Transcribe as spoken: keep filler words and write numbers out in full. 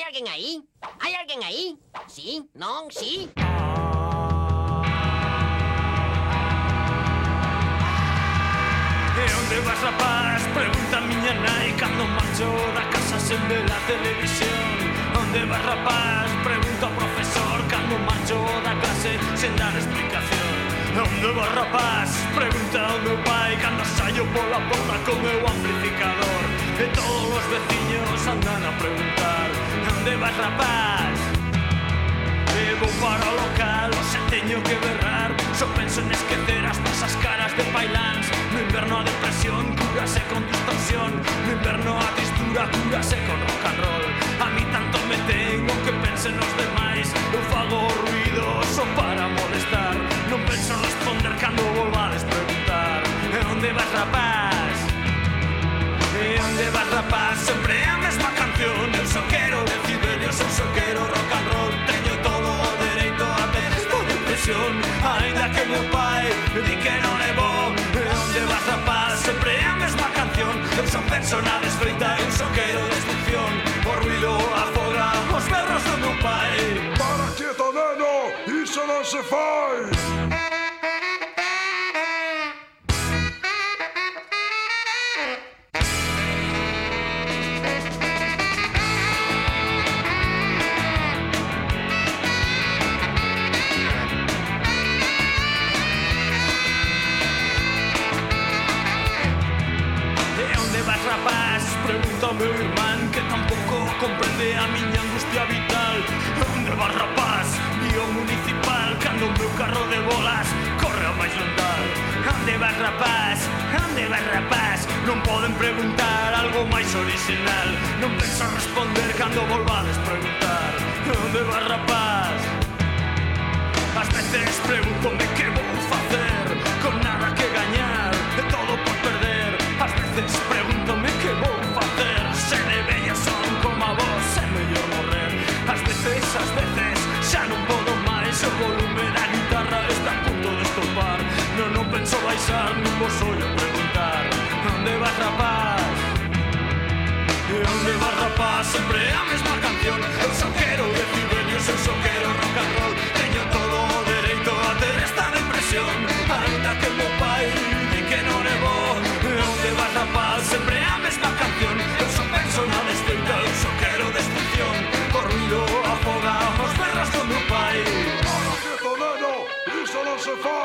Hai alguén aí? Hai alguén aí? Sí? Non? Sí? E onde vas, rapaz? Pregunta a miña nai cando marcho da casa sen ver a televisión. Onde vas, rapaz? Pregunta ao profesor cando marcho da clase sen dar explicación. Onde vas, rapaz? Pregunta ao meu pai cando saio pola porta con meu amplificador. E todos os veciños andan a preguntar: onde vas, rapaz? E vou para o local, o se teño que berrar. Só penso en esquecer as pasas caras de Pailans. No inverno a depresión curase con distorsión. No inverno a tristura curase con rock and roll. A mí tanto me tengo que pensen os demais. Eu fago ruido só para molestar. Non penso responder cando volvades preguntar: e onde vas, rapaz? E onde vas, rapaz? Sempre a mesma canción. Eu só quero decibelios, eu só quero rock and roll. Teño todo o dereito a ter esta depresión. Ainda que meu pai di que non é bo. E onde vas, rapaz? Sempre a mesma canción. Eu só penso na desfeita, eu só quero destrucción. O ruido afoga os berros do meu pai. Para quieto, neno, iso non se fai. Pregunta ao meu irmán que tampouco comprende a miña angustia vital. Onde vas, rapaz? Vío municipal cando o meu carro de bolas corre a máis londal. Onde vas, rapaz? Onde vas, rapaz? Non poden preguntar algo máis original. Non penso responder cando volvades preguntar: onde vas, rapaz? Ás veces pregúntome que vou facer con nada que gañar e todo por perder. Ás veces pregúntome que vou facer se de vello son como a vos, é mellor morrer. Ás veces, ás veces, xa non podo máis. O volume da guitarra está a punto de estopar. Non, non penso baixar, non vos ollo preguntar: onde vas, rapaz? E onde vas, rapaz? Sempre a mesma canción. Eu só quero decibelios, eu só quero rock and roll. Teño todo o dereito a ter esta depresión. Ainda que meu pai di que non é bo. E onde vas, rapaz? Sempre a mesma canción. Eu só penso na desfeita, eu só quero destrucción. O ruido afoga os berros do meu pai. Para quieto, neno, iso non se fai.